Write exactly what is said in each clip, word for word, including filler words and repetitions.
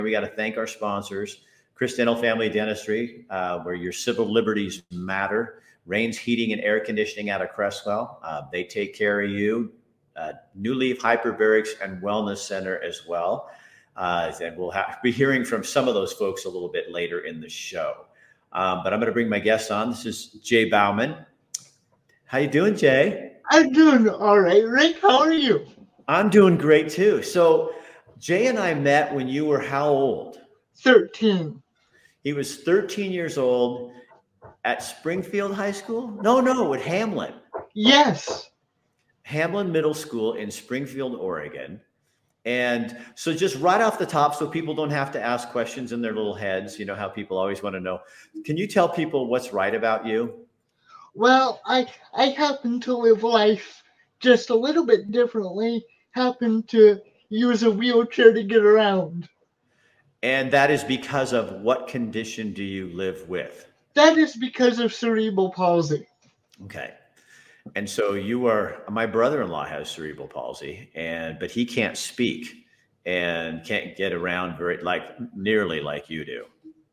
We got to thank our sponsors, Chris Dental Family Dentistry, uh, where your civil liberties matter. Rains Heating and Air Conditioning out of Crestwell. Uh, they take care of you. Uh, New Leaf Hyperbarics and Wellness Center as well. Uh, and we'll have, be hearing from some of those folks a little bit later in the show. Um, but I'm going to bring my guest on. This is Jay Bauman. How you doing, Jay? I'm doing all right. Rick, how are you? I'm doing great too. So Jay and I met when you were how old? thirteen. He was thirteen years old at Springfield High School? No, no, at Hamlin. Yes. Hamlin Middle School in Springfield, Oregon. And so just right off the top, so people don't have to ask questions in their little heads, you know how people always want to know. Can you tell people what's right about you? Well, I I happen to live life just a little bit differently, happen to use a wheelchair to get around. And that is because of what condition do you live with? That is because of cerebral palsy. Okay. And so you are, my brother-in-law has cerebral palsy, and but he can't speak and can't get around very like nearly like you do.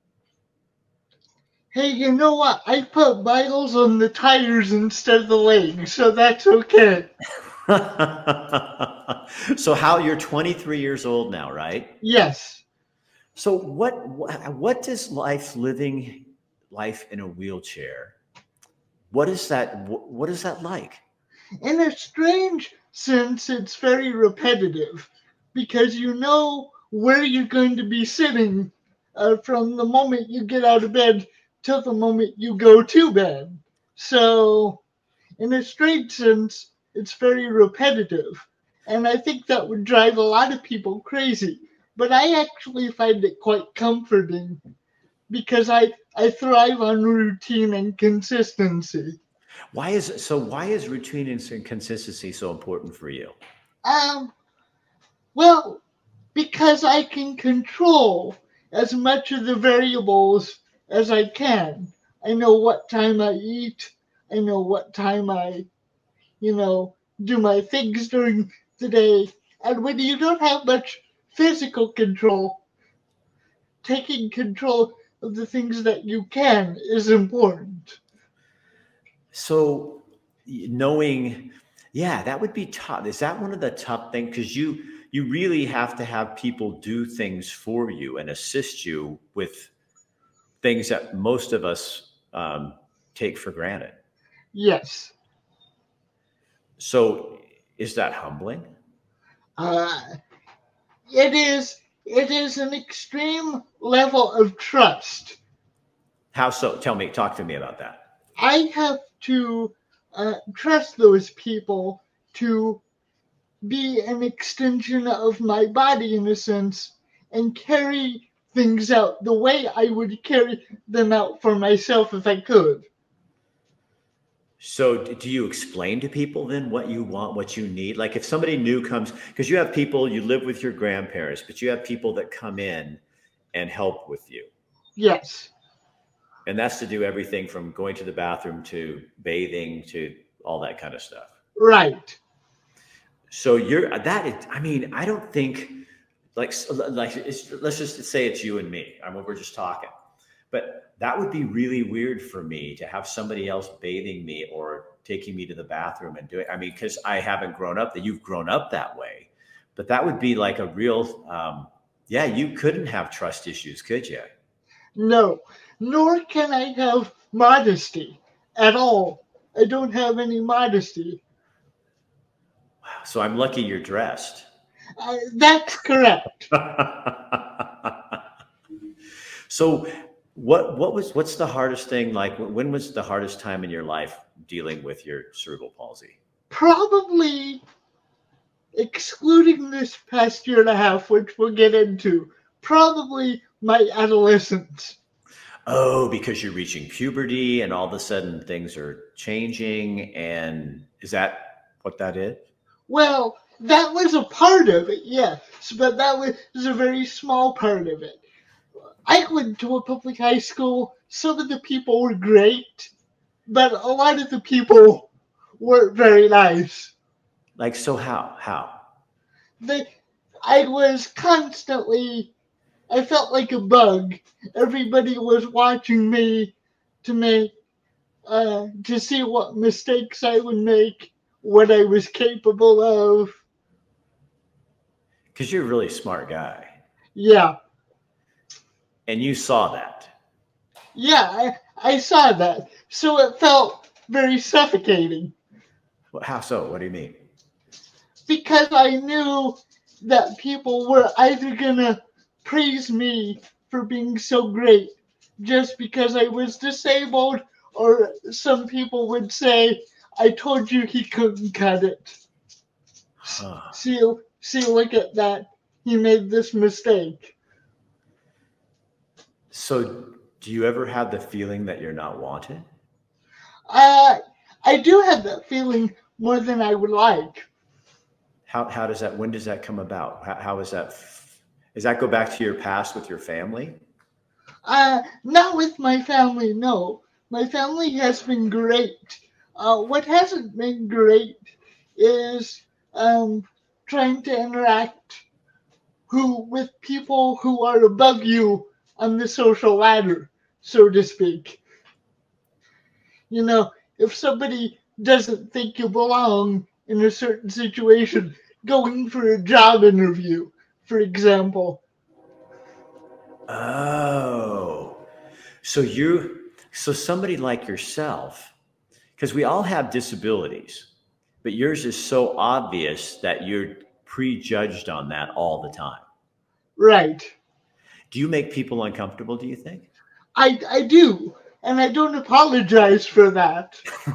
Hey, you know what? I put vitals on the tires instead of the legs, so that's okay. So how you're twenty-three years old now, right? Yes. So what what does life living life in a wheelchair? What is that? What is that like? In a strange sense, it's very repetitive because you know where you're going to be sitting uh, from the moment you get out of bed till the moment you go to bed. So, in a strange sense, it's very repetitive. And I think that would drive a lot of people crazy. But I actually find it quite comforting because I, I thrive on routine and consistency. Why is so? Why is routine and consistency so important for you? Um, well, because I can control as much of the variables as I can. I know what time I eat. I know what time I, you know, do my things during the day. And when you don't have much physical control, taking control of the things that you can is important. So knowing, yeah, that would be tough. Is that one of the tough things? Because you you really have to have people do things for you and assist you with things that most of us um, take for granted. Yes. So is that humbling? Uh, it is. It is an extreme level of trust. How so? Tell me, talk to me about that. I have to uh, trust those people to be an extension of my body in a sense and carry things out the way I would carry them out for myself if I could. So do you explain to people then what you want, what you need? Like if somebody new comes, because you have people, you live with your grandparents, but you have people that come in and help with you. Yes. And that's to do everything from going to the bathroom to bathing to all that kind of stuff. Right. So you're that. Is, I mean, I don't think like like it's, let's just say it's you and me. I mean, we're just talking, but that would be really weird for me to have somebody else bathing me or taking me to the bathroom and doing. I mean, because I haven't grown up that you've grown up that way, but that would be like a real. Um, yeah, you couldn't have trust issues, could you? No, nor can I have modesty at all. I don't have any modesty. Wow. So I'm lucky you're dressed. Uh, that's correct. So what what was what's the hardest thing like when was the hardest time in your life dealing with your cerebral palsy? Probably excluding this past year and a half, which we'll get into, probably my adolescence. Oh, because you're reaching puberty and all of a sudden things are changing. And is that what that is? Well, that was a part of it, yes, but that was a very small part of it. I went to a public high school. Some of the people were great, but a lot of the people weren't very nice. Like, so how? How? They, I was constantly I felt like a bug. Everybody was watching me to make, uh, to see what mistakes I would make, what I was capable of. Because you're a really smart guy. Yeah. And you saw that. Yeah, I, I saw that. So it felt very suffocating. Well, how so? What do you mean? Because I knew that people were either going to praise me for being so great just because I was disabled, or some people would say, I told you he couldn't cut it. Huh. See, see, look at that. He made this mistake. So do you ever have the feeling that you're not wanted? Uh, I do have that feeling more than I would like. How how does that, when does that come about? How, how is that, does that go back to your past with your family? Uh, not with my family, no. My family has been great. Uh, what hasn't been great is um, trying to interact who with people who are above you on the social ladder, so to speak. You know, if somebody doesn't think you belong in a certain situation, going for a job interview, for example. Oh, so you, so somebody like yourself, because we all have disabilities, but yours is so obvious that you're prejudged on that all the time. Right. Do you make people uncomfortable, do you think? I, I do, and I don't apologize for that.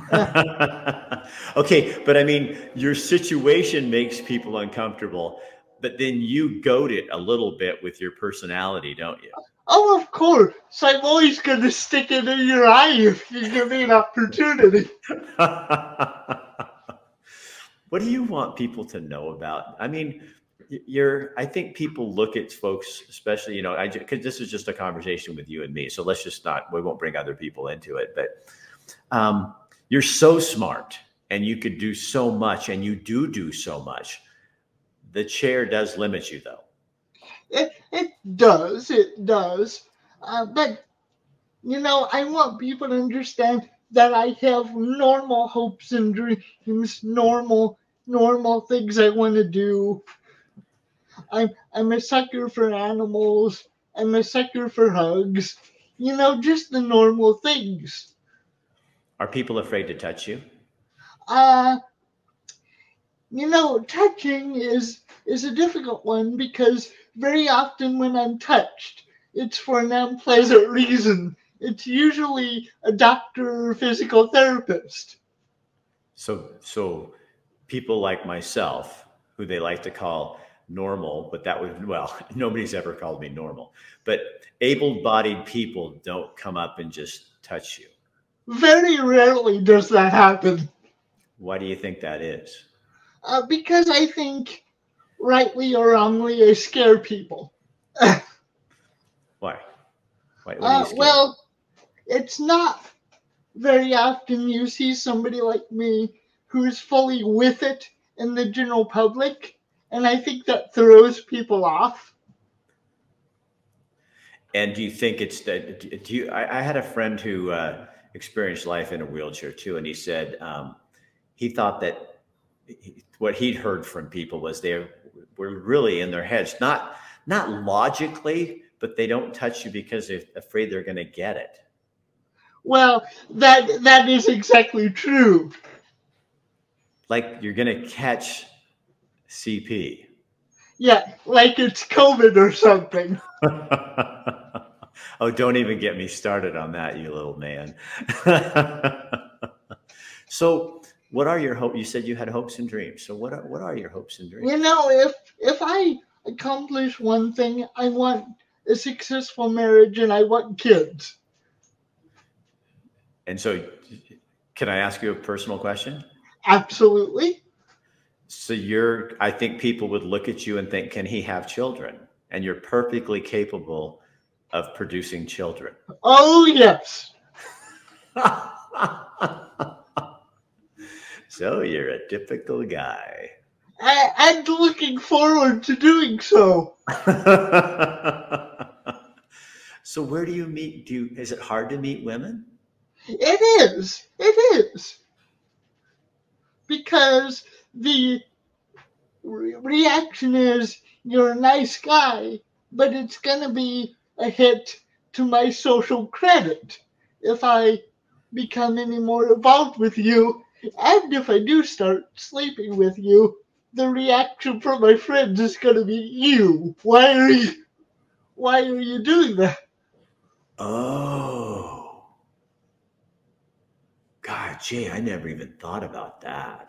Okay, but I mean, your situation makes people uncomfortable, but then you goad it a little bit with your personality, don't you? Oh, of course. So I'm always going to stick it in your eye if you give me an opportunity. What do you want people to know about? I mean, you're, I think people look at folks, especially, you know, I, because this is just a conversation with you and me. So let's just not, we won't bring other people into it, but um, you're so smart and you could do so much, and you do do so much. The chair does limit you though. It, it does, it does. Uh, but, you know, I want people to understand that I have normal hopes and dreams, normal, normal things I want to do. I'm, I'm a sucker for animals. I'm a sucker for hugs. You know, just the normal things. Are people afraid to touch you? Uh, you know, touching is is a difficult one because very often when I'm touched, it's for an unpleasant reason. It's usually a doctor or physical therapist. So, so people like myself, who they like to call normal, but that would, well, nobody's ever called me normal, but able-bodied people don't come up and just touch you. Very rarely does that happen. Why do you think that is? Uh, because I think, rightly or wrongly, I scare people. Why? Why? What are you Uh, scared? well, it's not very often you see somebody like me who's fully with it in the general public, and I think that throws people off. And do you think it's that? Do you? I, I had a friend who uh, experienced life in a wheelchair too, and he said um, he thought that he, what he'd heard from people was they were really in their heads, not not logically, but they don't touch you because they're afraid they're going to get it. Well, that that is exactly true. Like you're going to catch C P. Yeah, like it's COVID or something. Oh, don't even get me started on that, you little man. So what are your hopes? You said you had hopes and dreams. So what are, what are your hopes and dreams? You know, if if I accomplish one thing, I want a successful marriage and I want kids. And so can I ask you a personal question? Absolutely. So you're, I think people would look at you and think, can he have children? And you're perfectly capable of producing children. Oh, yes. So you're a typical guy. I, I'm looking forward to doing so. So where do you meet? Do you, is it hard to meet women? It is. It is. Because the re- reaction is, you're a nice guy, but it's going to be a hit to my social credit if I become any more involved with you. And if I do start sleeping with you, the reaction from my friends is going to be, ew, why are you, why are you doing that? Oh, God, Jay, I never even thought about that.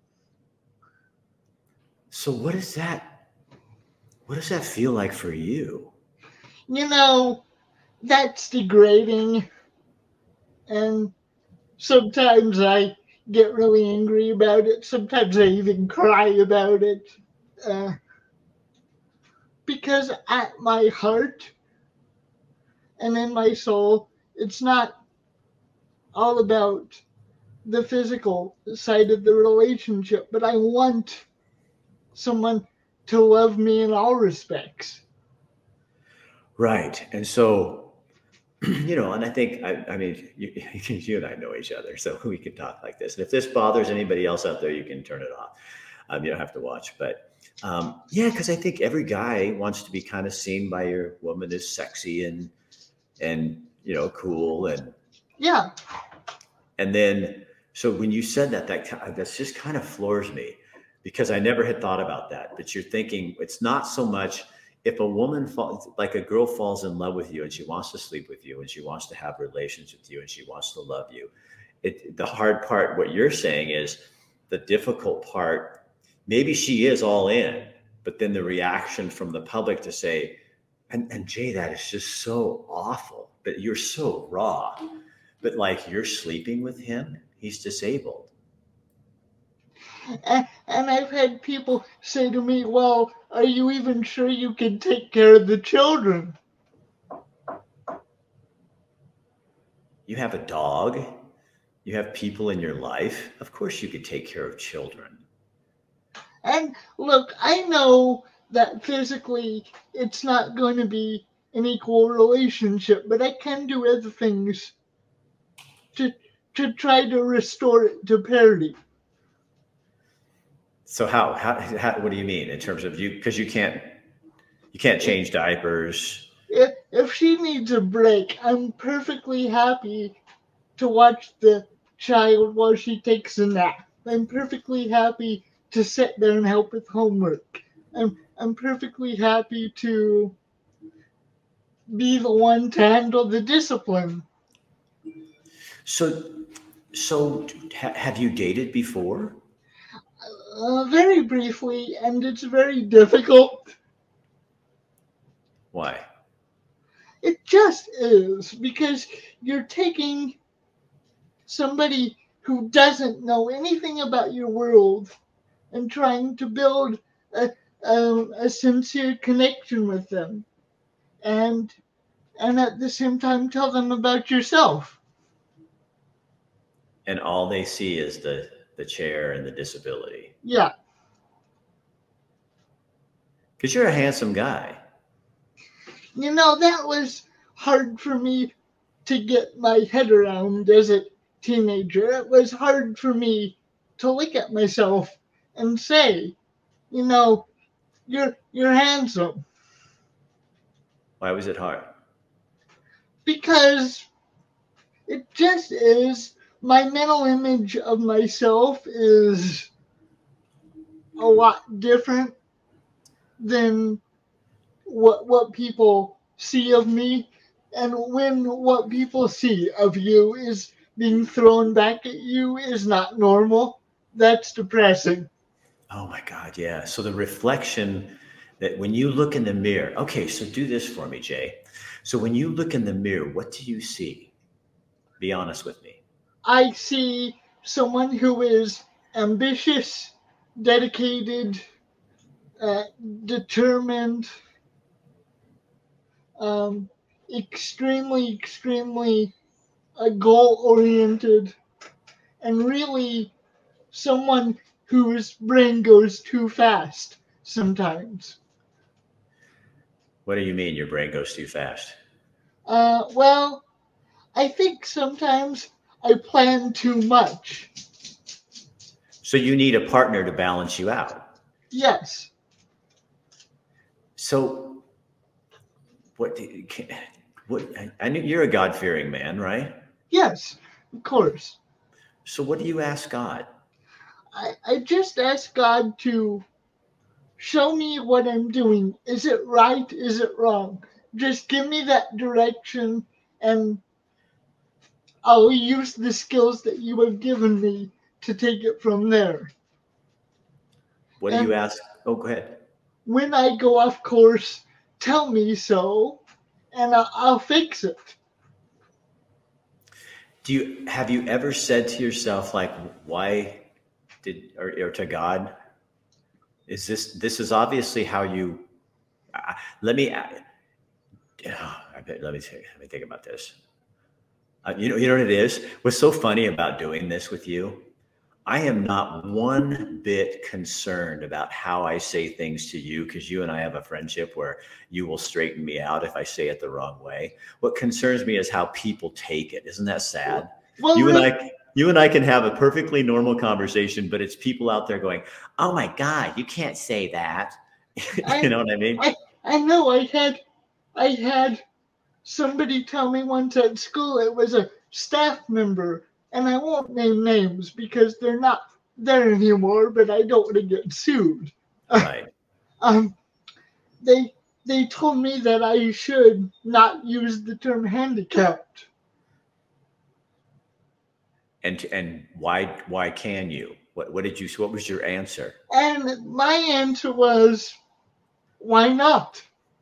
So what is that? What does that feel like for you? You know, that's degrading. And sometimes I get really angry about it. Sometimes I even cry about it. Uh, because at my heart and in my soul, it's not all about the physical side of the relationship, but I want someone to love me in all respects. Right. And so, you know, and I think, I, I mean, you, you and I know each other, so we can talk like this. And if this bothers anybody else out there, you can turn it off. Um, you don't have to watch. But um, yeah, because I think every guy wants to be kind of seen by your woman as sexy and, and, you know, cool. And, Yeah. and then, so when you said that, that that's just kind of floors me because I never had thought about that. But you're thinking it's not so much if a woman falls, like a girl falls in love with you and she wants to sleep with you and she wants to have relations with you and she wants to love you. It, the hard part, what you're saying is the difficult part. Maybe she is all in, but then the reaction from the public to say, and, and Jay, that is just so awful, but you're so raw. But like you're sleeping with him, he's disabled. And, and I've had people say to me, well, are you even sure you can take care of the children? You have a dog, you have people in your life. Of course you could take care of children. And look, I know that physically it's not going to be an equal relationship, but I can do other things to to try to restore it to parity. So how, how, how what do you mean in terms of you? Because you can't, you can't change diapers. If, if she needs a break, I'm perfectly happy to watch the child while she takes a nap. I'm perfectly happy to sit there and help with homework. I'm I'm perfectly happy to be the one to handle the discipline. So, so ha- have you dated before? Uh, very briefly, and it's very difficult. Why? It just is, because you're taking somebody who doesn't know anything about your world and trying to build a, a, a sincere connection with them, and and at the same time tell them about yourself. And all they see is the, the chair and the disability. Yeah. Because you're a handsome guy. You know, that was hard for me to get my head around as a teenager. It was hard for me to look at myself and say, you know, you're you're handsome. Why was it hard? Because it just is. My mental image of myself is a lot different than what what people see of me, and when what people see of you is being thrown back at you is not normal, that's depressing. Oh my God, yeah. So the reflection that when you look in the mirror, okay, so do this for me, Jay. So when you look in the mirror, what do you see? Be honest with me. I see someone who is ambitious, dedicated, uh, determined, um, extremely, extremely uh, goal oriented, and really someone whose brain goes too fast sometimes. What do you mean your brain goes too fast? Uh, well, I think sometimes I plan too much. So you need a partner to balance you out. Yes. So what? do you- can- What? I knew you're a God-fearing man, right? Yes, of course. So what do you ask God? I, I just ask God to show me what I'm doing. Is it right? Is it wrong? Just give me that direction, and I'll use the skills that you have given me to take it from there. What do you And ask? Oh, go ahead. when I go off course, tell me so, and I'll, I'll fix it. Do you have you ever said to yourself like, why did or, or to God, is this this is obviously how you? Uh, let me. Uh, I bet, let me think, let me think about this. Uh, you know, you know what it is. What's so funny about doing this with you? I am not one bit concerned about how I say things to you because you and I have a friendship where you will straighten me out if I say it the wrong way. What concerns me is how people take it. Isn't that sad? Well, You and Rick, I, you and I can have a perfectly normal conversation, but it's people out there going, "Oh my God, you can't say that." You I, know what I mean? I, I know I had, I had somebody tell me once at school it was a staff member, and I won't name names because they're not there anymore, but I don't want to get sued. Right. um, they they told me that I should not use the term handicapped. And and why why can you? What what did you? What was your answer? And my answer was, why not?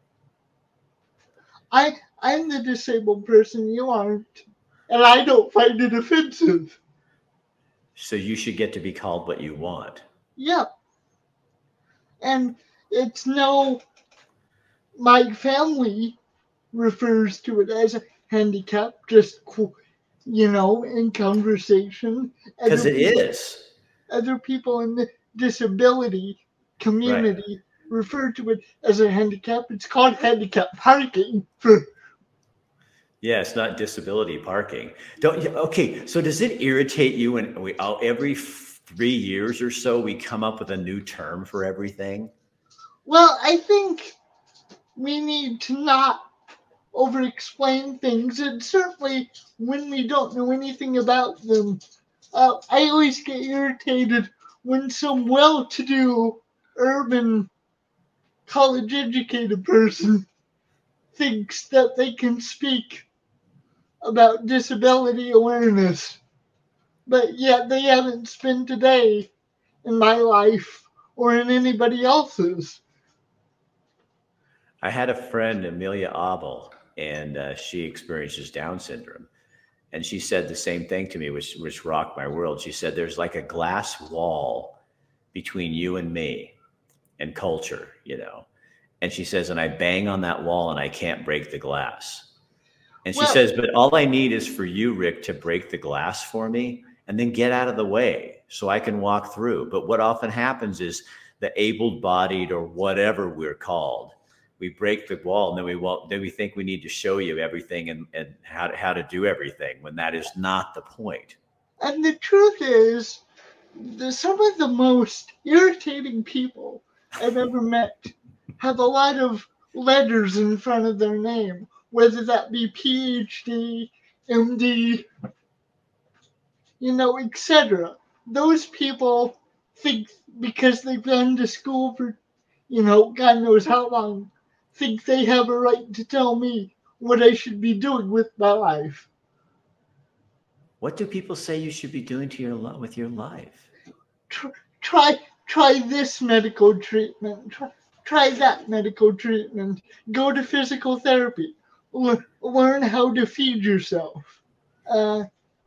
I I'm the disabled person, you aren't. And I don't find it offensive. So you should get to be called what you want. Yep. And it's no, my family refers to it as a handicap, just, you know, in conversation. Because Other it people, is. other people in the disability Right. community refer to it as a handicap. It's called handicap parking. For, Yeah, it's not disability parking. Don't you? Okay, so does it irritate you when we oh, every three years or so we come up with a new term for everything? well, I think we need to not over explain things, and certainly when we don't know anything about them. Uh, I always get irritated when some well to do urban college educated person thinks that they can speak about disability awareness, but yet they haven't spent a day in my life or in anybody else's. I had a friend, Amelia Abel, and uh, she experiences Down syndrome. And she said the same thing to me, which, which rocked my world. She said, there's like a glass wall between you and me and culture, you know. And she says, and I bang on that wall and I can't break the glass. And she Well, says, but all I need is for you, Rick, to break the glass for me and then get out of the way so I can walk through. But what often happens is the able-bodied or whatever we're called, we break the wall and then we won't, then we think we need to show you everything and, and how to, how to do everything when that is not the point. and the truth is, the, some of the most irritating people I've ever met have a lot of letters in front of their name, whether that be PhD, M D, you know, et cetera. Those people think because they've been to school for, you know, God knows how long, think they have a right to tell me what I should be doing with my life. What do people say you should be doing to your with your life? Try, try, try this medical treatment. Try, try that medical treatment. Go to physical therapy. Le- learn how to feed yourself. Uh,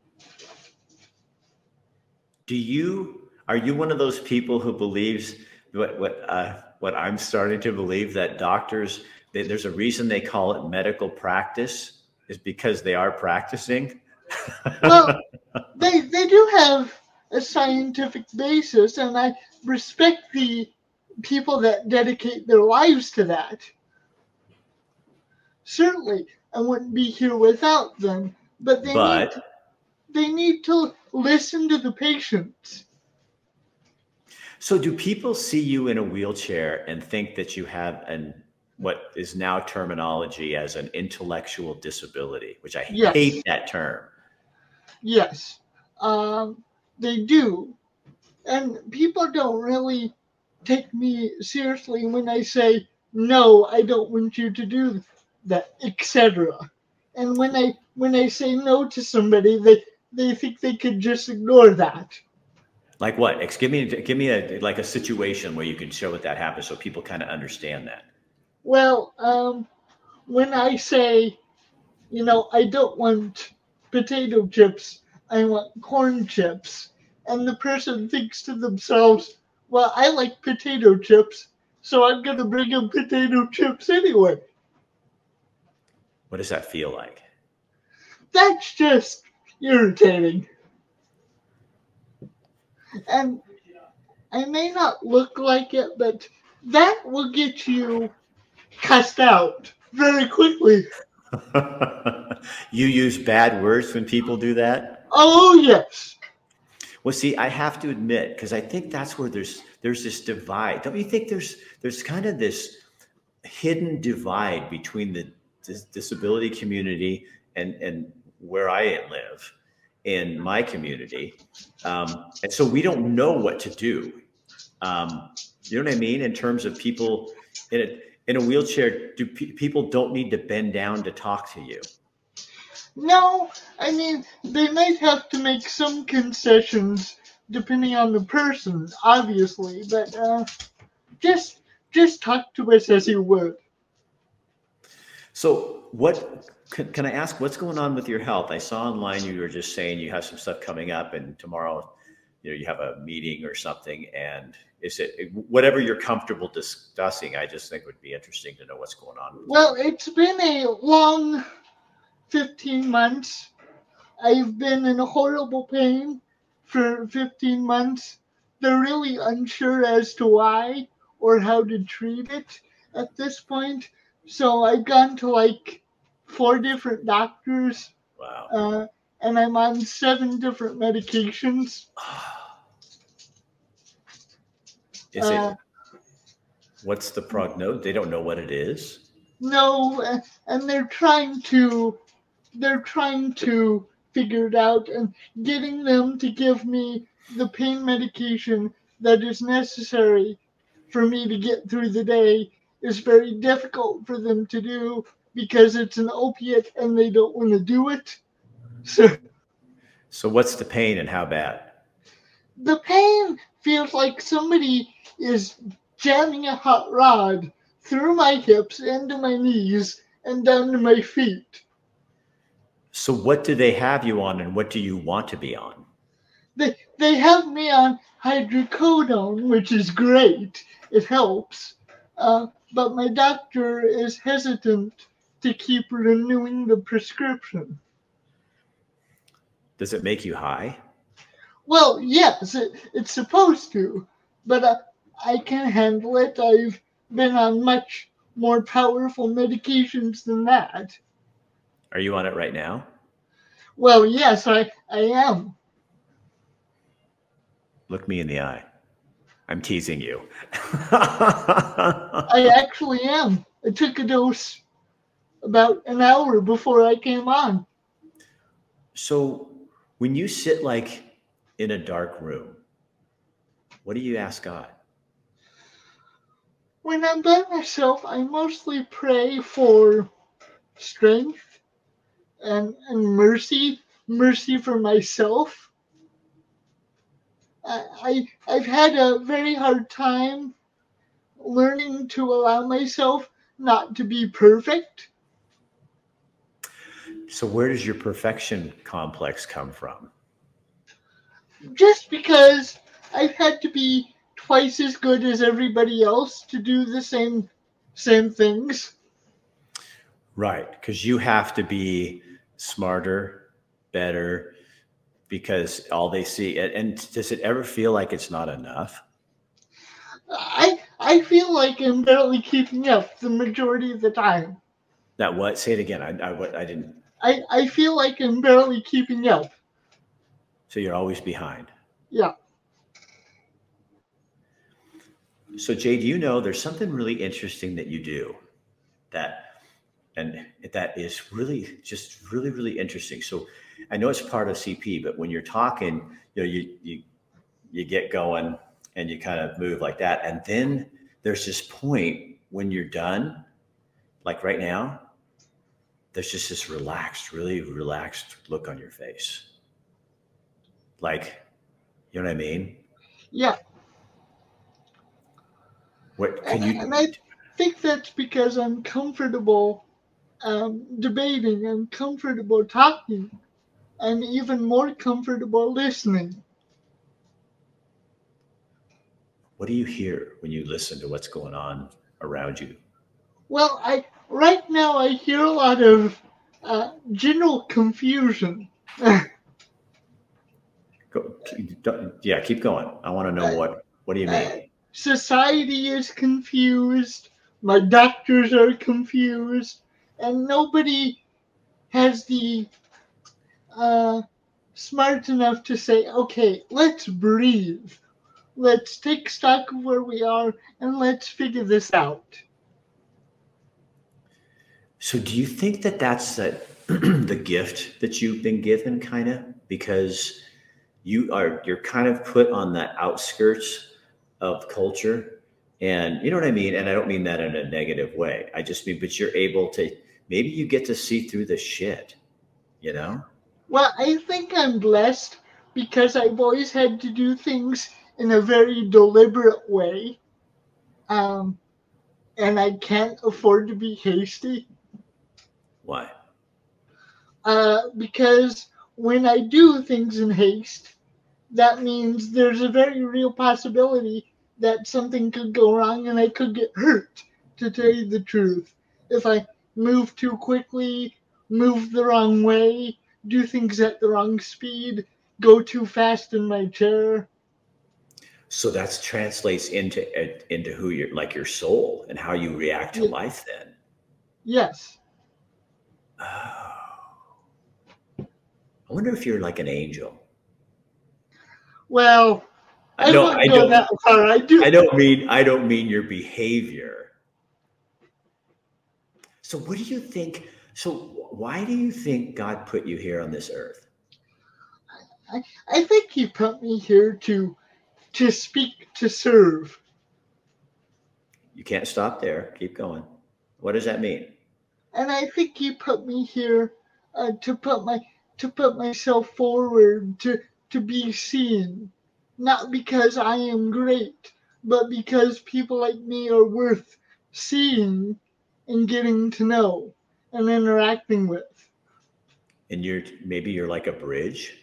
Do you are you one of those people who believes what what uh, what I'm starting to believe, that doctors, they, there's a reason they call it medical practice is because they are practicing. well, they they do have a scientific basis, and I respect the people that dedicate their lives to that. Certainly, I wouldn't be here without them. But they But need they need to listen to the patients. so do people see you in a wheelchair and think that you have an what is now terminology as an intellectual disability, which I Yes. hate that term. Yes, um, they do. And people don't really take me seriously when I say, no, I don't want you to do that, et cetera. And when I when I say no to somebody, they, they think they could just ignore that. Like what? Ex- Give me give me a like a situation where you can show what that happens so people kind of understand that. Well, um, when I say, you know, I don't want potato chips, I want corn chips, and the person thinks to themselves, well, I like potato chips, so I'm going to bring them potato chips anyway. What does that feel like? That's just irritating. And I may not look like it, but that will get you cussed out very quickly. You use bad words when people do that? Oh, yes. Well, see, I have to admit, because I think that's where there's there's this divide. Don't you think there's there's kind of this hidden divide between the dis- disability community and and where I live in my community, um, and so we don't know what to do. Um, you know what I mean? In terms of people in a in a wheelchair, do pe- people don't need to bend down to talk to you? No, I mean, they might have to make some concessions depending on the person, obviously, but uh, just just talk to us as you would. So, what can, can I ask? What's going on with your health? I saw online you were just saying you have some stuff coming up, and tomorrow, you know, you have a meeting or something. And is it whatever you're comfortable discussing? I just think it would be interesting to know what's going on. Well, it's been a long fifteen months. I've been in horrible pain for fifteen months. They're really unsure as to why or how to treat it at this point. So I've gone to like four different doctors, Wow. uh, and I'm on seven different medications. Is Uh, it? What's the prognosis? They don't know what it is. no, uh, and they're trying to they're trying to figure it out, and getting them to give me the pain medication that is necessary for me to get through the day is very difficult for them to do because it's an opiate and they don't want to do it. So So, what's the pain and how bad? the pain feels like somebody is jamming a hot rod through my hips into my knees and down to my feet. So, what do they have you on, and what do you want to be on? They they have me on hydrocodone, which is great. It helps. Uh, but my doctor is hesitant to keep renewing the prescription. Does it make you high? Well, yes, it, it's supposed to, but uh, I can handle it. I've been on much more powerful medications than that. Are you on it right now? Well, yes, I, I am. Look me in the eye. I'm teasing you. I actually am. I took a dose about an hour before I came on. So, when you sit like in a dark room, what do you ask God? When I'm by myself, I mostly pray for strength and, and mercy, mercy for myself. I, I, I've had a very hard time learning to allow myself not to be perfect. So, where does your perfection complex come from? Just because I've had to be twice as good as everybody else to do the same same things. Right. Because you have to be smarter, better, because all they see. And, and does it ever feel like it's not enough? I I feel like I'm barely keeping up the majority of the time. That what? Say it again. I I, what, I didn't. I, I feel like I'm barely keeping up. So you're always behind. Yeah. So Jay, do you know there's something really interesting that you do that, and that is really just really, really interesting. So I know it's part of C P, but when you're talking, you know, you, you, you get going and you kind of move like that. And then there's this point when you're done, like right now, there's just this relaxed, really relaxed look on your face. Like, you know what I mean? Yeah. What can you? And I think that's because I'm comfortable um, debating, I'm comfortable talking, I'm even more comfortable listening. What do you hear when you listen to what's going on around you? Well, I right now I hear a lot of uh, general confusion. Go, yeah, keep going. I want to know what. What do you mean? Uh, society is confused. My doctors are confused, and nobody has the uh, smart enough to say, "Okay, let's breathe. Let's take stock of where we are, and let's figure this out." So, do you think that that's the, the gift that you've been given, kind of, because you are you're kind of put on the outskirts of culture, and you know what I mean? And I don't mean that in a negative way. I just mean, but you're able to, maybe you get to see through the shit, you know? Well, I think I'm blessed because I've always had to do things in a very deliberate way. Um, and I can't afford to be hasty. Why? Uh, because when I do things in haste, that means there's a very real possibility that something could go wrong and I could get hurt, to tell you the truth. If I move too quickly, move the wrong way, do things at the wrong speed, go too fast in my chair. So that translates into into who you're, like your soul, and how you react to Yeah. life then. Yes. Oh. I wonder if you're like an angel. Well, I no, wouldn't I go don't. that far. I do. I don't mean. I don't mean your behavior. So, what do you think? So, why do you think God put you here on this earth? I, I think He put me here to to speak, to serve. You can't stop there. Keep going. What does that mean? And I think He put me here uh, to put my to put myself forward, to to be seen, not because I am great, but because people like me are worth seeing and getting to know and interacting with. And you're maybe you're like a bridge.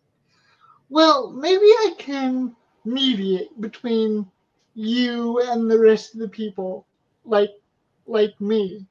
Well, maybe I can mediate between you and the rest of the people, like like me.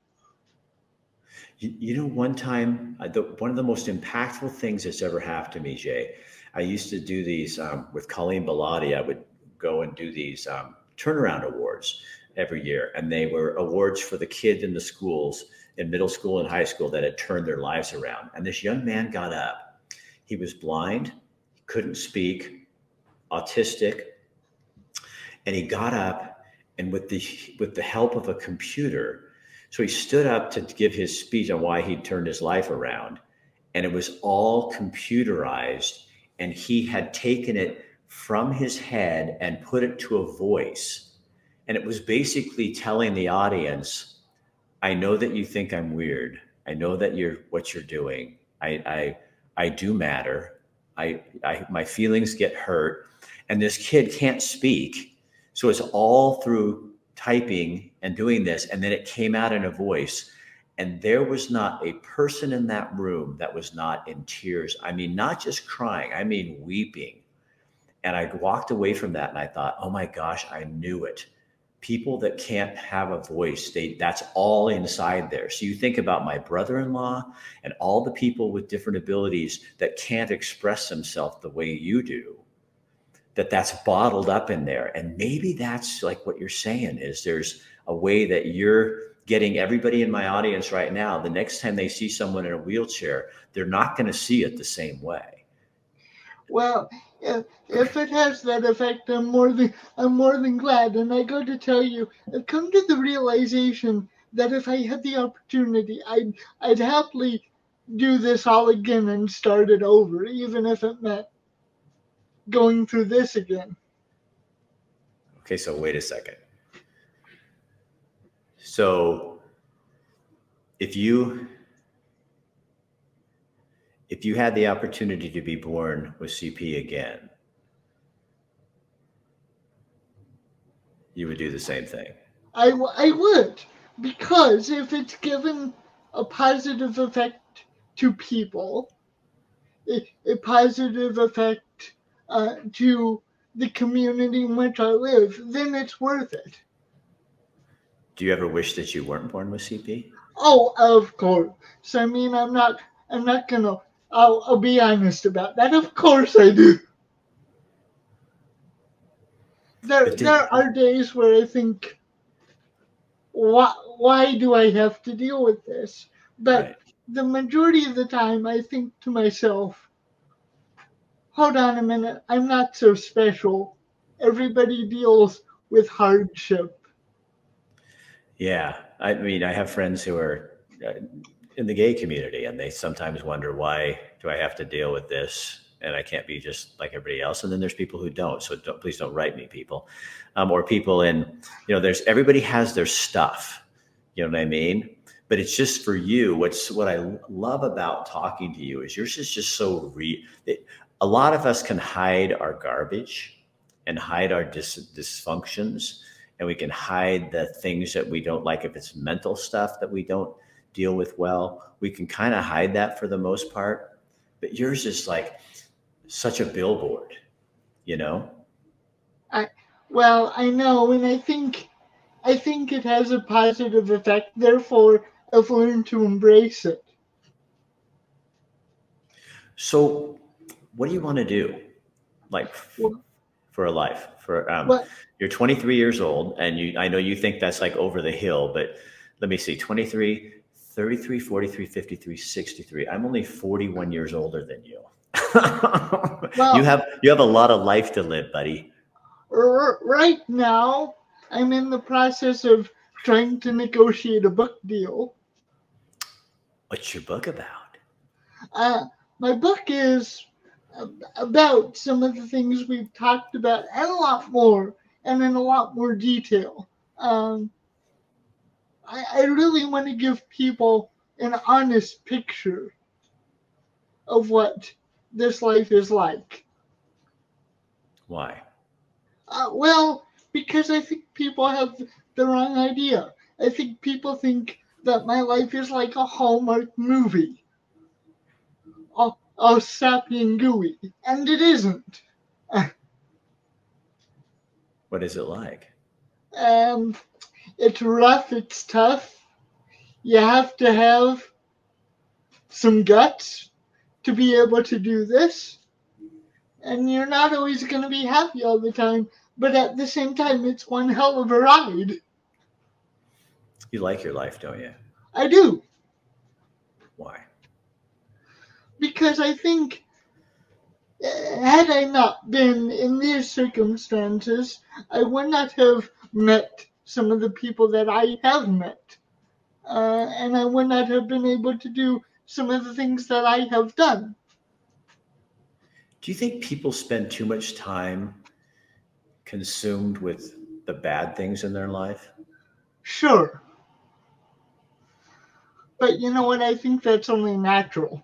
You, you know, one time, uh, the, one of the most impactful things that's ever happened to me, Jay, I used to do these um, with Colleen Bilotti. I would go and do these um, turnaround awards every year. And they were awards for the kids in the schools, in middle school and high school, that had turned their lives around. And this young man got up. He was blind, he couldn't speak, autistic. And he got up, and with the with the help of a computer, so he stood up to give his speech on why he'd turned his life around. And it was all computerized. And he had taken it from his head and put it to a voice. And it was basically telling the audience, I know that you think I'm weird. I know that you're what you're doing. I I I do matter. I, I my feelings get hurt. And this kid can't speak. So it's all through typing and doing this. And then it came out in a voice. And there was not a person in that room that was not in tears. I mean, not just crying, I mean, weeping. And I walked away from that and I thought, oh my gosh, I knew it. People that can't have a voice, they that's all inside there. So you think about my brother-in-law and all the people with different abilities that can't express themselves the way you do, that that's bottled up in there. And maybe that's like what you're saying is there's a way that you're getting everybody in my audience right now, the next time they see someone in a wheelchair, they're not going to see it the same way. Well, if, if it has that effect, I'm more than I'm more than glad. And I got to tell you, I've come to the realization that if I had the opportunity, I'd I'd happily do this all again and start it over, even if it meant going through this again. Okay, so wait a second. So if you if you had the opportunity to be born with C P again, you would do the same thing. I, w- I would, because if it's given a positive effect to people, a, a positive effect uh, to the community in which I live, then it's worth it. Do you ever wish that you weren't born with C P? Oh, of course. So I mean, I'm not, I'm not gonna. I'll, I'll be honest about that. Of course, I do. There, But did- there are days where I think, why, why do I have to deal with this? But Right. the majority of the time, I think to myself, hold on a minute, I'm not so special. Everybody deals with hardship. Yeah, I mean, I have friends who are uh, in the gay community, and they sometimes wonder, why do I have to deal with this? And I can't be just like everybody else. And then there's people who don't. So don't, please don't write me, people. Um, or people in, you know, there's, everybody has their stuff. You know what I mean? But it's just for you. What's what I love about talking to you is yours is just so re. It, a lot of us can hide our garbage and hide our dis, dysfunctions, and we can hide the things that we don't like. If it's mental stuff that we don't deal with well, we can kind of hide that for the most part. But yours is like such a billboard, you know? I, well, I know, and I think, I think it has a positive effect. Therefore, I've learned to embrace it. So what do you want to do? Like Well, for a life for, um, but you're twenty-three years old, and you, I know you think that's like over the hill, but let me see, twenty-three, thirty-three, forty-three, fifty-three, sixty-three. I'm only forty-one years older than you. well, you have, you have a lot of life to live, buddy. r- right now, I'm in the process of trying to negotiate a book deal. What's your book about? Uh, my book is about some of the things we've talked about and a lot more, and in a lot more detail. Um, I, I really want to give people an honest picture of what this life is like. Why? Uh, well, because I think people have the wrong idea. I think people think that my life is like a Hallmark movie, all, all sappy and gooey, and it isn't. What is it like? Um, it's rough, it's tough. You have to have some guts to be able to do this. And you're not always going to be happy all the time, but at the same time, it's one hell of a ride. You like your life, don't you? I do. Why? Because I think, uh, had I not been in these circumstances, I would not have met some of the people that I have met. Uh, and I would not have been able to do some of the things that I have done. Do you think people spend too much time consumed with the bad things in their life? Sure. But you know what? I think that's only natural.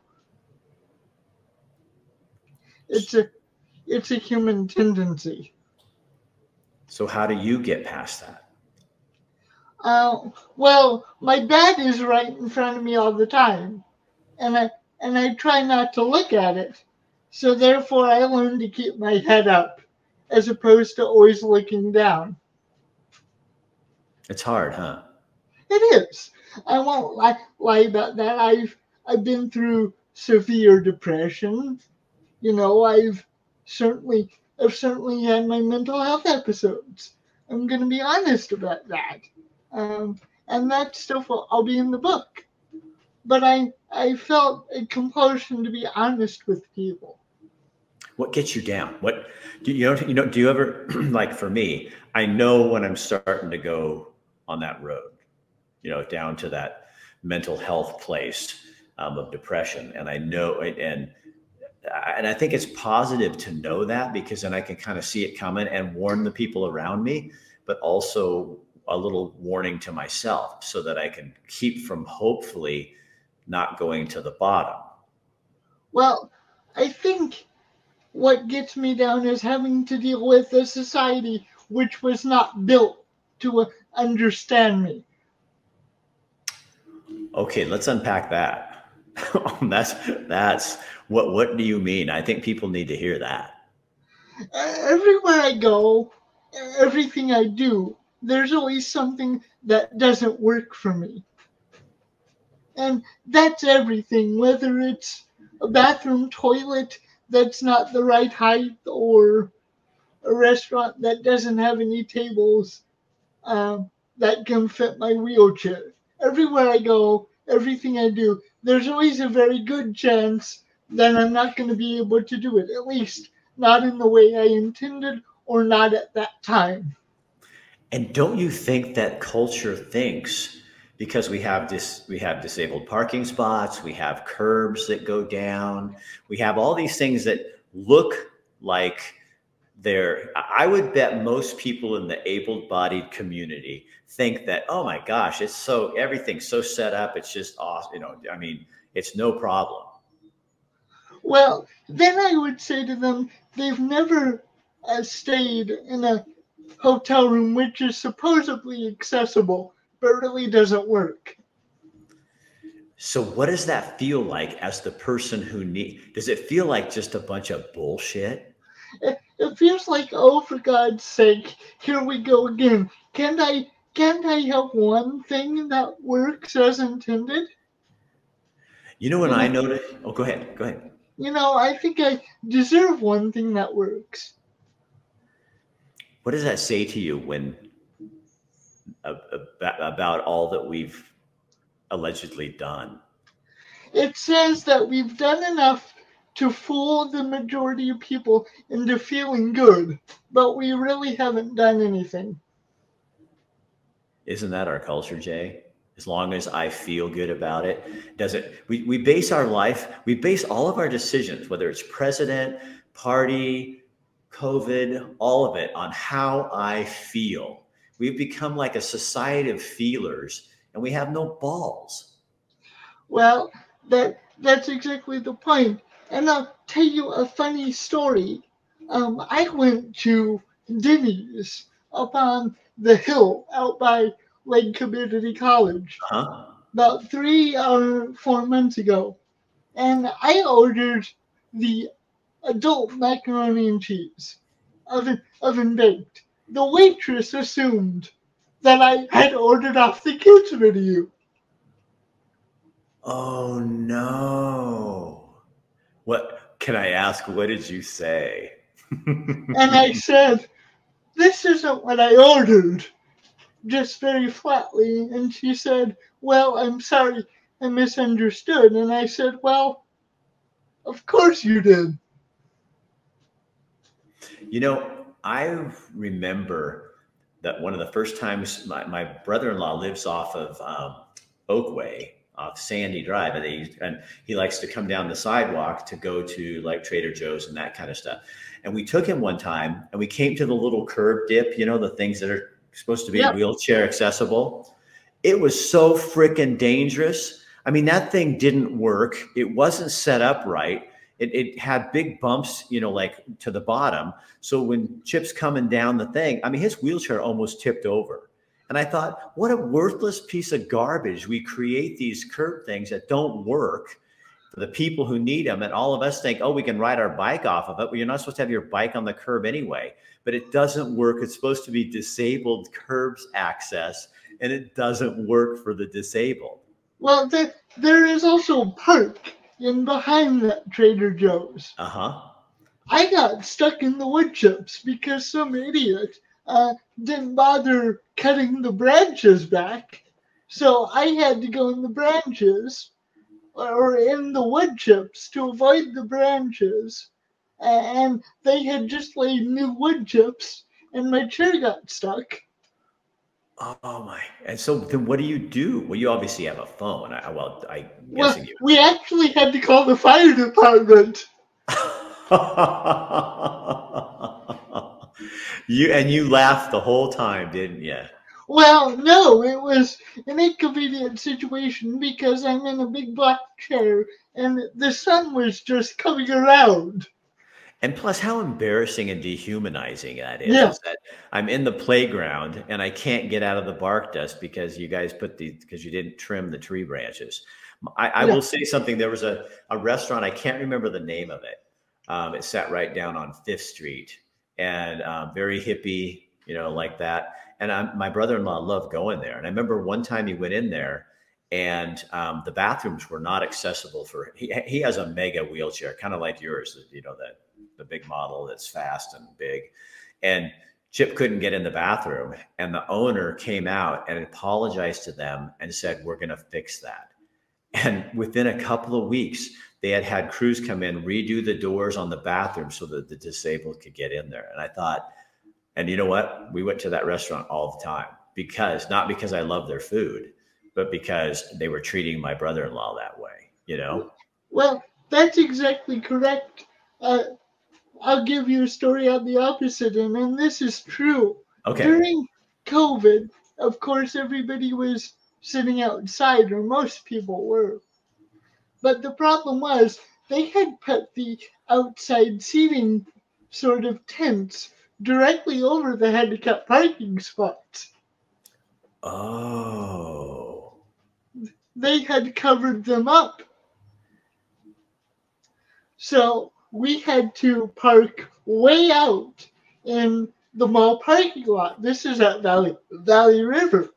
It's a it's a human tendency. So how do you get past that? Uh, well, my dad is right in front of me all the time, and I and I try not to look at it. So therefore, I learn to keep my head up, as opposed to always looking down. It's hard, huh? It is. I won't lie, lie about that. I've I've been through severe depression. You know, I've certainly I've certainly had my mental health episodes. I'm going to be honest about that. Um, and that stuff will all be in the book. But I, I felt a compulsion to be honest with people. What gets you down? What do you know? You know? Do you ever like? For me, I know when I'm starting to go on that road, you know, down to that mental health place um, of depression, and I know, and and I think it's positive to know that, because then I can kind of see it coming and warn the people around me, but also a little warning to myself so that I can keep from hopefully not going to the bottom. Well, I think what gets me down is having to deal with a society which was not built to uh, understand me. Okay, let's unpack that. that's that's what what do you mean? I think people need to hear that. Everywhere I go, everything I do, there's always something that doesn't work for me. And that's everything, whether it's a bathroom toilet that's not the right height, or a restaurant that doesn't have any tables uh, that can fit my wheelchair. Everywhere I go, everything I do, there's always a very good chance that I'm not going to be able to do it, at least not in the way I intended or not at that time. And don't you think that culture thinks, because we have this, we have disabled parking spots, we have curbs that go down, we have all these things that look like they're, I would bet most people in the able-bodied community think that, oh my gosh, it's so, everything's so set up, it's just awesome, you know, I mean, it's no problem. Well, then I would say to them, they've never uh, stayed in a hotel room which is supposedly accessible, but really doesn't work. So what does that feel like as the person who need? Does it feel like just a bunch of bullshit? It, it feels like, oh, for God's sake, here we go again. Can't I, can't I have one thing that works as intended? You know, when I notice, oh, go ahead, go ahead. You know, I think I deserve one thing that works. What does that say to you when about all that we've allegedly done? It says that we've done enough to fool the majority of people into feeling good, but we really haven't done anything. Isn't that our culture, Jay? As long as I feel good about it, does it? We, we base our life, we base all of our decisions, whether it's president, party, COVID, all of it, on how I feel. We've become like a society of feelers, and we have no balls. Well, that that's exactly the point. And I'll tell you a funny story. Um, I went to Denny's up on the hill out by Lake Community College uh-huh. about three or four months ago. And I ordered the adult macaroni and cheese, oven, oven baked. The waitress assumed that I had ordered off the kids' menu. Oh no. What, can I ask, what did you say? And I said, this isn't what I ordered, just very flatly. And she said, well, I'm sorry, I misunderstood. And I said, well, of course you did. You know, I remember that one of the first times my, my brother-in-law lives off of um, Oakway, off Sandy Drive, and he, and he likes to come down the sidewalk to go to like Trader Joe's and that kind of stuff. And we took him one time and we came to the little curb dip, you know, the things that are supposed to be yep. wheelchair accessible. It was so freaking dangerous. I mean, that thing didn't work. It wasn't set up right. It, it had big bumps, you know, like to the bottom. So when Chip's coming down the thing, I mean, his wheelchair almost tipped over. And I thought, what a worthless piece of garbage. We create these curb things that don't work for the people who need them. And all of us think, oh, we can ride our bike off of it. Well, you're not supposed to have your bike on the curb anyway. But it doesn't work. It's supposed to be disabled curbs access, and it doesn't work for the disabled. Well, there, there is also a park in behind that Trader Joe's. Uh-huh. I got stuck in the wood chips because some idiot uh, didn't bother cutting the branches back. So I had to go in the branches or in the wood chips to avoid the branches. And they had just laid new wood chips, and my chair got stuck. Oh my! And so then, what do you do? Well, you obviously have a phone. I, well, I'm Well, guessing you. we actually had to call the fire department. You and you laughed the whole time, didn't you? Well, no, it was an inconvenient situation because I'm in a big black chair and the sun was just coming around. And plus, how embarrassing and dehumanizing that is, Yeah, is that I'm in the playground and I can't get out of the bark dust because you guys put the, because you didn't trim the tree branches. I, I yeah. will say something. There was a, a restaurant, I can't remember the name of it. Um, it sat right down on Fifth Street and uh, very hippie, you know, like that. And I'm, my brother-in-law loved going there. And I remember one time he went in there and um, the bathrooms were not accessible for, he, he has a mega wheelchair, kind of like yours, you know, that the big model that's fast and big. And Chip couldn't get in the bathroom. And the owner came out and apologized to them and said, we're going to fix that. And within a couple of weeks, they had had crews come in, redo the doors on the bathroom so that the disabled could get in there. And I thought, and you know what? We went to that restaurant all the time because, not because I love their food, but because they were treating my brother-in-law that way, you know? Well, that's exactly correct. Uh, I'll give you a story on the opposite end, and this is true. Okay. During COVID, of course, everybody was sitting outside, or most people were. But the problem was they had put the outside seating sort of tents directly over the handicap parking spots. Oh. They had covered them up. So we had to park way out in the mall parking lot. This is at Valley Valley River.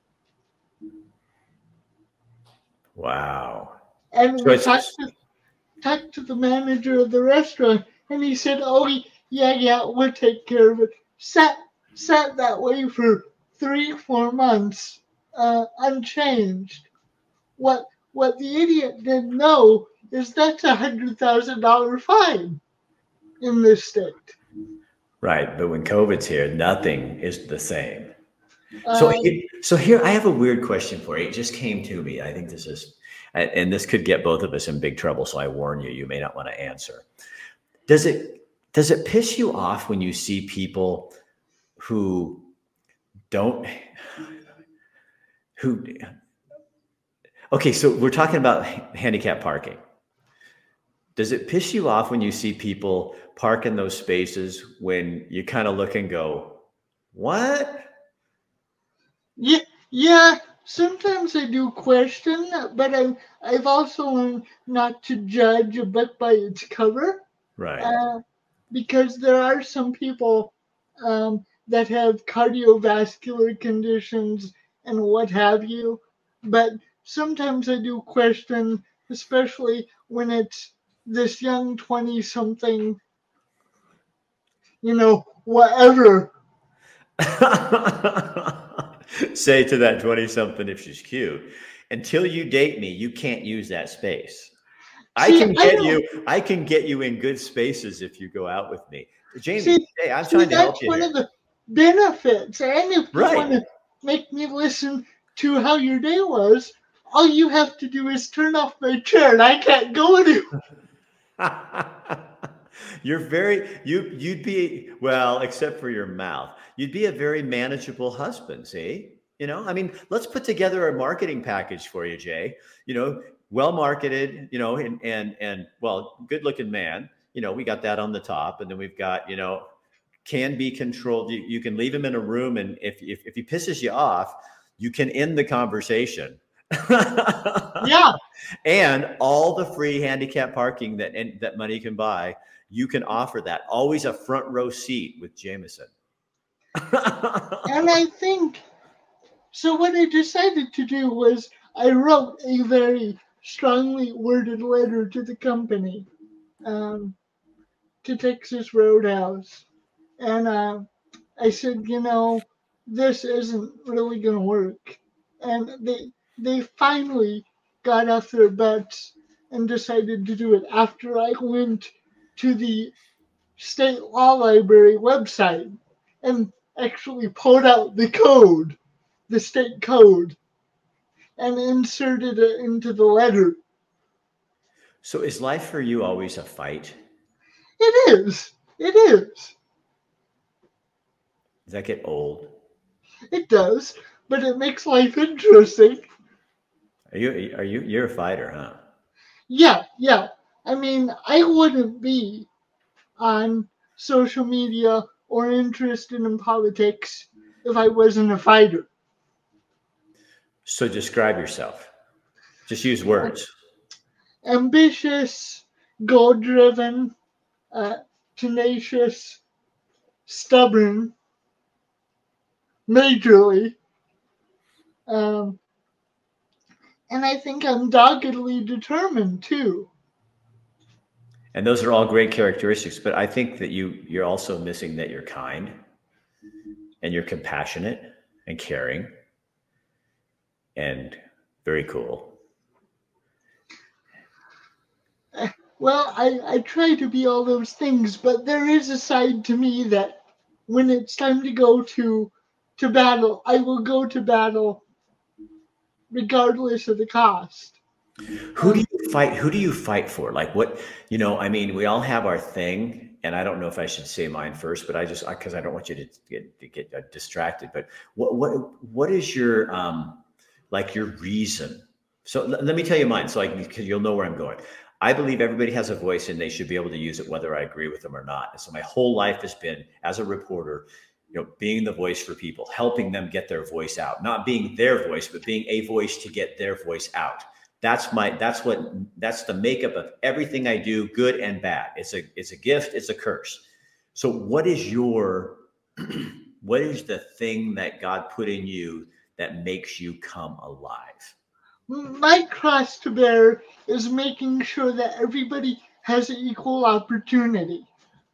Wow. And So we talked it's, to, talked to the manager of the restaurant, and he said, "Oh, yeah, yeah, we'll take care of it." Sat sat that way for three, four months, uh, unchanged. What what the idiot didn't know is that's a hundred thousand dollar fine in this state. right. But when COVID's here, nothing is the same. So, Um, he- so here I have a weird question for you. It just came to me. I think this is, and and this could get both of us in big trouble. So I warn you, you may not want to answer. Does it, does it piss you off when you see people who don't, who, okay, so we're talking about handicap parking. Does it piss you off when you see people park in those spaces when you kind of look and go, what? Yeah, yeah. Sometimes I do question, but I've I've also learned not to judge a book by its cover, Right. uh, because there are some people um, that have cardiovascular conditions and what have you. But sometimes I do question, especially when it's this young twenty-something, you know, whatever. Say to that twenty something if she's cute, until you date me, you can't use that space. I See, can I get don't you, I can get you in good spaces if you go out with me. see. Jamie, hey, I'm See, trying to help that's you one of here. the benefits. And if you want Right. to make me listen to how your day was, all you have to do is turn off my chair, and I can't go anywhere. You're very you you'd be well, except for your mouth. You'd be a very manageable husband, see? You know, I mean, let's put together a marketing package for you, Jay. You know, well marketed, you know, and and and well, good looking man. You know, we got that on the top, and then we've got, you know, can be controlled. You, you can leave him in a room, and if if if he pisses you off, you can end the conversation. Yeah, And all the free handicap parking that and, that money can buy, you can offer that. Always a front row seat with Jameson. and I think so. What I decided to do was I wrote a very strongly worded letter to the company, um, to Texas Roadhouse, and uh, I said, you know, this isn't really going to work. and they they finally got off their butts and decided to do it after I went to the state law library website and actually pulled out the code, the state code, and inserted it into the letter. So is life for you always a fight? It is. It is. Does that get old? It does, but it makes life interesting. Are you, are you, you're a fighter, huh? Yeah, yeah. I mean, I wouldn't be on social media or interested in politics if I wasn't a fighter. So describe yourself. Just use words. Ambitious, goal-driven, uh, tenacious, stubborn, majorly. Um, and I think I'm doggedly determined too. And those are all great characteristics, but I think that you, you're also missing that you're kind and you're compassionate and caring and very cool. Well, I, I try to be all those things, but there is a side to me that when it's time to go to to battle, I will go to battle regardless of the cost. Who do you fight? Who do you fight for? Like what, you know, I mean, we all have our thing, and I don't know if I should say mine first, but I just, because I don't want you to get, to get uh, distracted, but what, what, what is your, um, like your reason? So l- let me tell you mine. So like, because you'll know where I'm going. I believe everybody has a voice and they should be able to use it, whether I agree with them or not. And so my whole life has been, as a reporter, you know, being the voice for people, helping them get their voice out, not being their voice, but being a voice to get their voice out. That's my, that's what, that's the makeup of everything I do, good and bad. It's a, it's a gift. It's a curse. So what is your, what is the thing that God put in you that makes you come alive? My cross to bear is making sure that everybody has equal opportunity.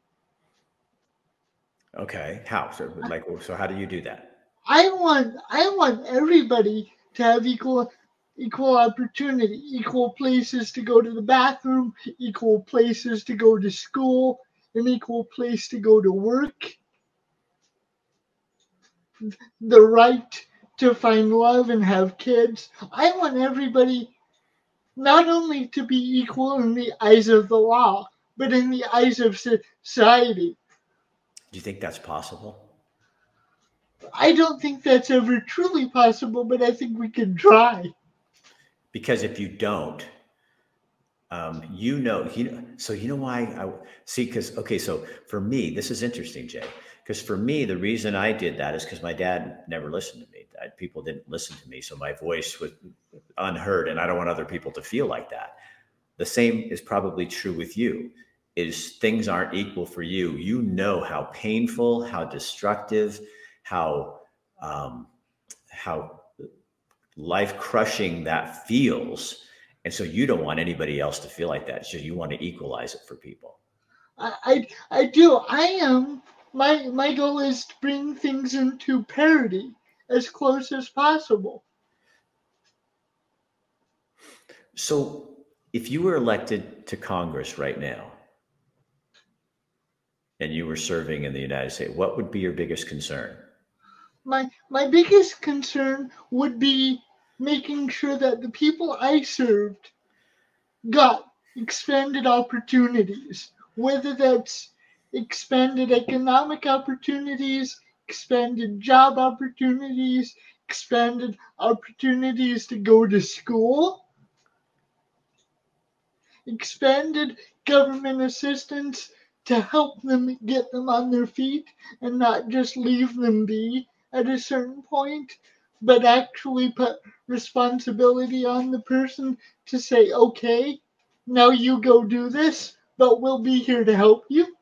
Okay. How? So like, so how do you do that? I want I want everybody to have equal equal opportunity, equal places to go to the bathroom, equal places to go to school, an equal place to go to work, the right to find love and have kids. I want everybody not only to be equal in the eyes of the law, but in the eyes of society. Do you think that's possible? I don't think that's ever truly possible, but I think we can try. Because if you don't, um, you know, you know, so you know why I see, because, okay, so for me, this is interesting, Jay, because for me, the reason I did that is because my dad never listened to me. I, people didn't listen to me. So my voice was unheard, and I don't want other people to feel like that. The same is probably true with you, is things aren't equal for you. You know how painful, how destructive, how, um, how life crushing that feels. And so you don't want anybody else to feel like that. So you want to equalize it for people. I, I, I do. I am. My, my goal is to bring things into parity as close as possible. So if you were elected to Congress right now and you were serving in the United States, what would be your biggest concern? My, my biggest concern would be making sure that the people I served got expanded opportunities, whether that's expanded economic opportunities, expanded job opportunities, expanded opportunities to go to school, expanded government assistance to help them get them on their feet and not just leave them be at a certain point, but actually put responsibility on the person to say, okay, now you go do this, but we'll be here to help you.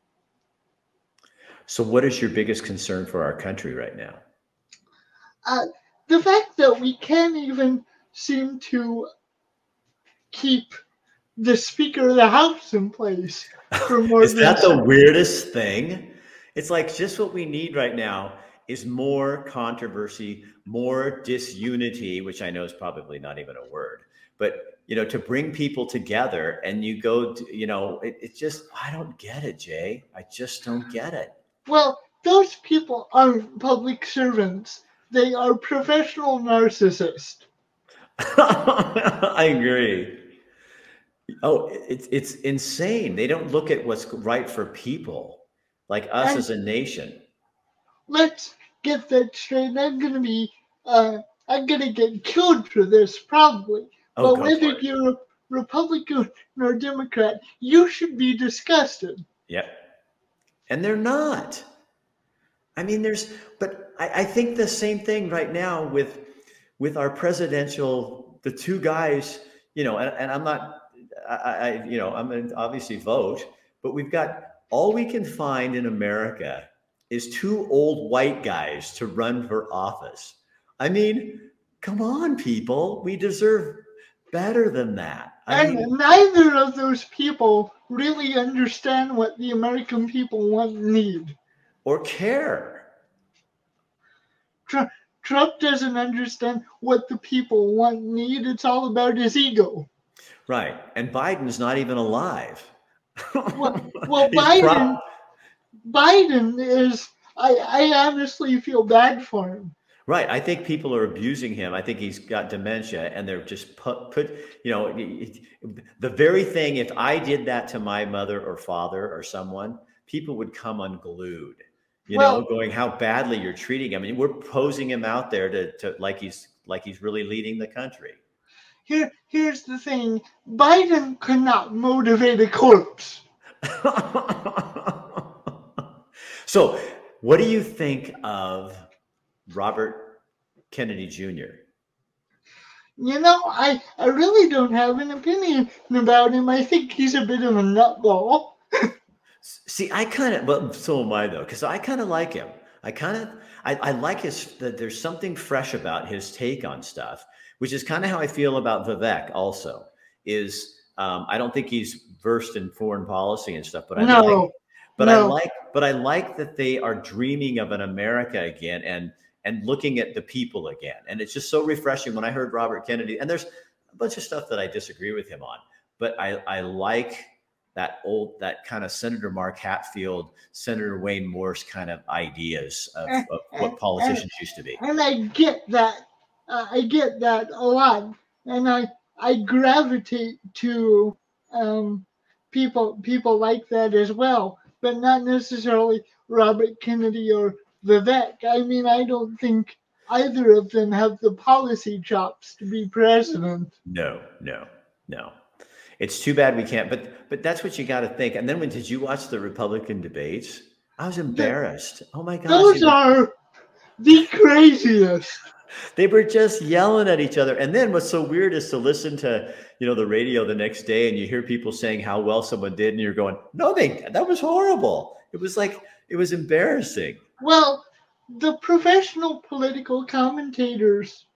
So what is your biggest concern for our country right now? Uh, the fact that we can't even seem to keep the Speaker of the House in place for more Is than that the weirdest thing? It's like just what we need right now is more controversy, more disunity, which I know is probably not even a word, but, you know, to bring people together and you go, to, you know, it, it just, I don't get it, Jay. I just don't get it. Well, those people aren't public servants. They are professional narcissists. I agree. Oh, it's it's insane. They don't look at what's right for people, like us And as a nation. let's get that straight. I'm gonna be, uh, I'm gonna get killed for this probably. Oh, But go whether for it. you're a Republican or Democrat, you should be disgusted. Yep. And they're not. I mean, there's, but I, I think the same thing right now with with our presidential, the two guys, you know, and, and I'm not, I, I, you know, I'm going to obviously vote, but we've got, all we can find in America is two old white guys to run for office. I mean, come on, people, we deserve better than that. I And mean, neither of those people really understand what the American people want and need. or care. Trump, Trump doesn't understand what the people want and need. It's all about his ego. Right. And Biden's not even alive. Well, well He's Biden, prop- Biden is, I, I honestly feel bad for him. Right. I think people are abusing him. I think he's got dementia and they're just put, put you know, it, the very thing, if I did that to my mother or father or someone, people would come unglued, you Well- know, going how badly you're treating him. I mean, we're posing him out there to, to like he's like he's really leading the country. Here, here's the thing. Biden could not motivate a corpse. So what do you think of Robert Kennedy Junior? You know, I, I really don't have an opinion about him. I think he's a bit of a nutball. See, I kind of, well, so am I though, because I kind of like him. I kind of, I, I like his, that there's something fresh about his take on stuff, which is kind of how I feel about Vivek also, is um, I don't think he's versed in foreign policy and stuff, but I No, like, but no. I like, but I like that they are dreaming of an America again and, and looking at the people again. And it's just so refreshing when I heard Robert Kennedy, and there's a bunch of stuff that I disagree with him on, but I, I like that old, that kind of Senator Mark Hatfield, Senator Wayne Morse kind of ideas of, of what politicians used to be. And I get that. Uh, I get that a lot. And I, I gravitate to um, people, people like that as well, but not necessarily Robert Kennedy or Vivek. I mean, I don't think either of them have the policy chops to be president. No, no, no. It's too bad we can't, but but that's what you got to think. And then when did you watch the Republican debates? I was embarrassed. Oh my gosh. Those are the craziest. They were just yelling at each other. And then what's so weird is to listen to, you know, the radio the next day and you hear people saying how well someone did and you're going, no, they, that was horrible. It was like, it was embarrassing. Well, the professional political commentators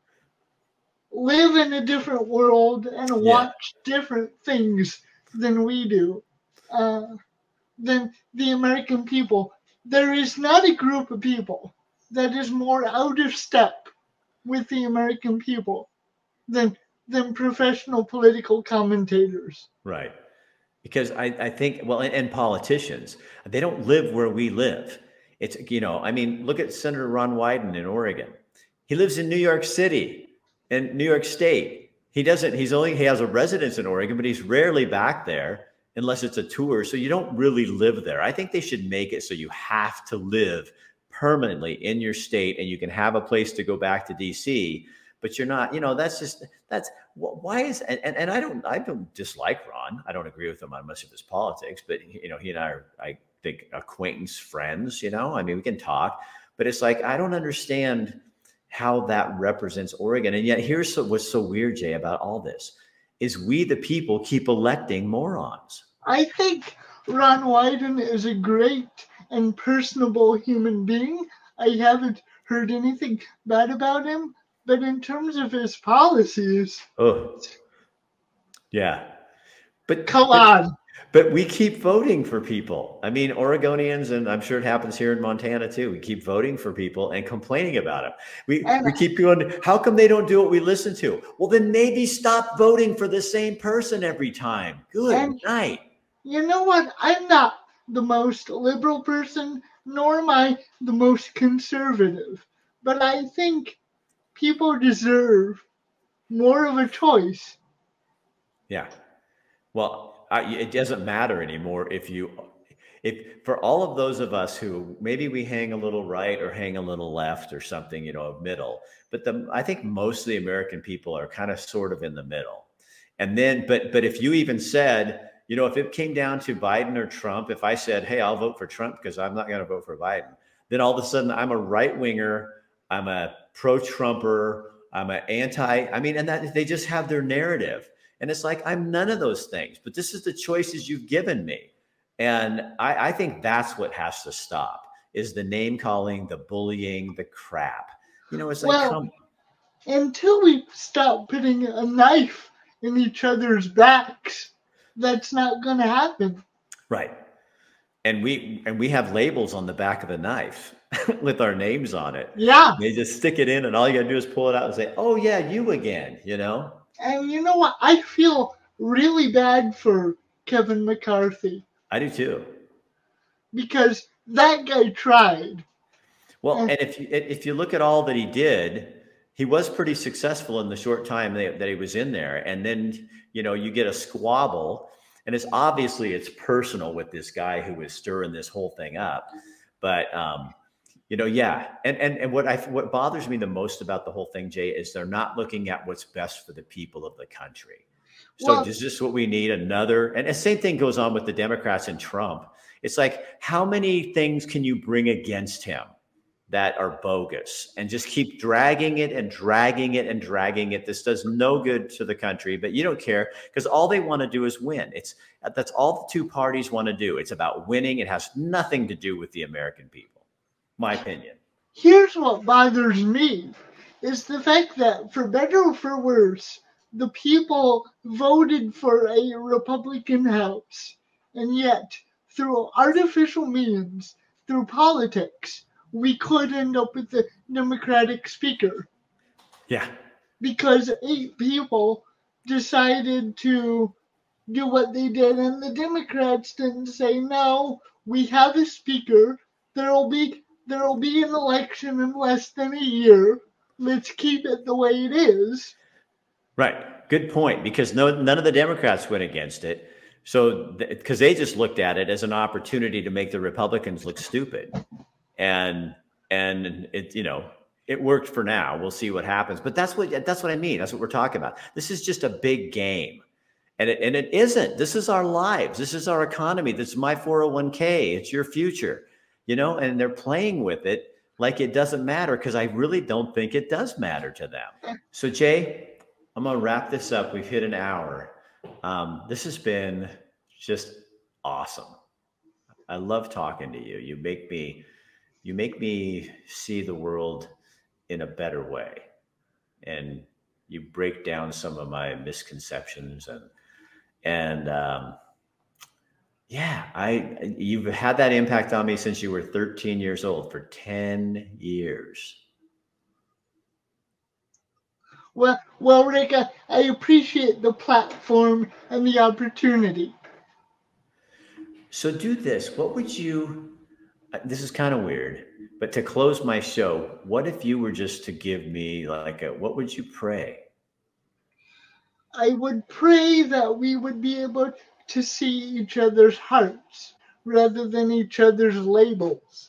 live in a different world and watch yeah. different things than we do, uh, than the American people. There is not a group of people that is more out of step with the American people than than professional political commentators. Right. Because I, I think, well, and, and politicians, they don't live where we live. It's, you know, I mean, look at Senator Ron Wyden in Oregon. He lives in New York City. In New York State, he doesn't, he's only, he has a residence in Oregon, but he's rarely back there unless it's a tour. So you don't really live there. I think they should make it so you have to live permanently in your state and you can have a place to go back to D C, but you're not, you know, that's just, that's, why is, and, and, and I don't, I don't dislike Ron. I don't agree with him on much of his politics, but, you know, he and I are, I think, acquaintance friends, you know, I mean, we can talk, but it's like, I don't understand how that represents Oregon. And yet here's what's so weird, Jay, about all this is we, the people, keep electing morons. I think Ron Wyden is a great and personable human being. I haven't heard anything bad about him, but in terms of his policies, oh, yeah, but come but, on. But we keep voting for people. I mean, Oregonians, and I'm sure it happens here in Montana too. We keep voting for people and complaining about them. We And we keep going, how come they don't do what we listen to? Well, then maybe stop voting for the same person every time. Good and night. you know what? I'm not the most liberal person, nor am I the most conservative. But I think people deserve more of a choice. Yeah. Well, I, it doesn't matter anymore if you, if for all of those of us who maybe we hang a little right or hang a little left or something, you know, middle, but the, I think most of the American people are kind of sort of in the middle. And then, but, but if you even said, you know, if it came down to Biden or Trump, if I said, hey, I'll vote for Trump because I'm not going to vote for Biden, then all of a sudden I'm a right winger, I'm a pro-Trumper, I'm an anti, I mean, and that they just have their narrative. And it's like, I'm none of those things, but this is the choices you've given me. And I, I think that's what has to stop is the name calling, the bullying, the crap. You know, it's like, Well, come. until we stop putting a knife in each other's backs, that's not going to happen. Right. And we and we have labels on the back of the knife with our names on it. Yeah. They just stick it in and all you got to do is pull it out and say, oh, yeah, you again, you know? And you know what? I feel really bad for Kevin McCarthy. I do too. Because that guy tried. Well, and if you, if you look at all that he did, he was pretty successful in the short time that, that he was in there. And then, you know, you get a squabble and it's obviously it's personal with this guy who is stirring this whole thing up. But, um, you know, yeah. And, and, and what I, what bothers me the most about the whole thing, Jay, is they're not looking at what's best for the people of the country. So Well, is this what we need? Another, and the same thing goes on with the Democrats and Trump. It's like, how many things can you bring against him that are bogus and just keep dragging it and dragging it and dragging it? This does no good to the country, but you don't care because all they want to do is win. It's that's all the two parties want to do. It's about winning. It has nothing to do with the American people, my opinion. Here's what bothers me is the fact that for better or for worse, the people voted for a Republican House. And yet, through artificial means, through politics, we could end up with a Democratic speaker. Yeah. Because eight people decided to do what they did, and the Democrats didn't say, no, we have a speaker. There'll be there'll be an election in less than a year. Let's keep it the way it is. Right. Good point. Because no, none of the Democrats went against it. So, because they just looked at it as an opportunity to make the Republicans look stupid. And, and it, you know, it worked for now. We'll see what happens. But that's what, that's what I mean. That's what we're talking about. This is just a big game. And it, and it isn't. This is our lives. This is our economy. This is my four oh one k. It's your future, you know, and they're playing with it like it doesn't matter because I really don't think it does matter to them. So, Jay, I'm going to wrap this up. We've hit an hour. Um, this has been just awesome. I love talking to you. You make me, you make me see the world in a better way. And you break down some of my misconceptions and, and, um, yeah, I, you've had that impact on me since you were thirteen years old for ten years. Well, well, Rick, I, I appreciate the platform and the opportunity. So do this. What would you, this is kind of weird, but to close my show, what if you were just to give me like a, what would you pray? I would pray that we would be able to see each other's hearts rather than each other's labels.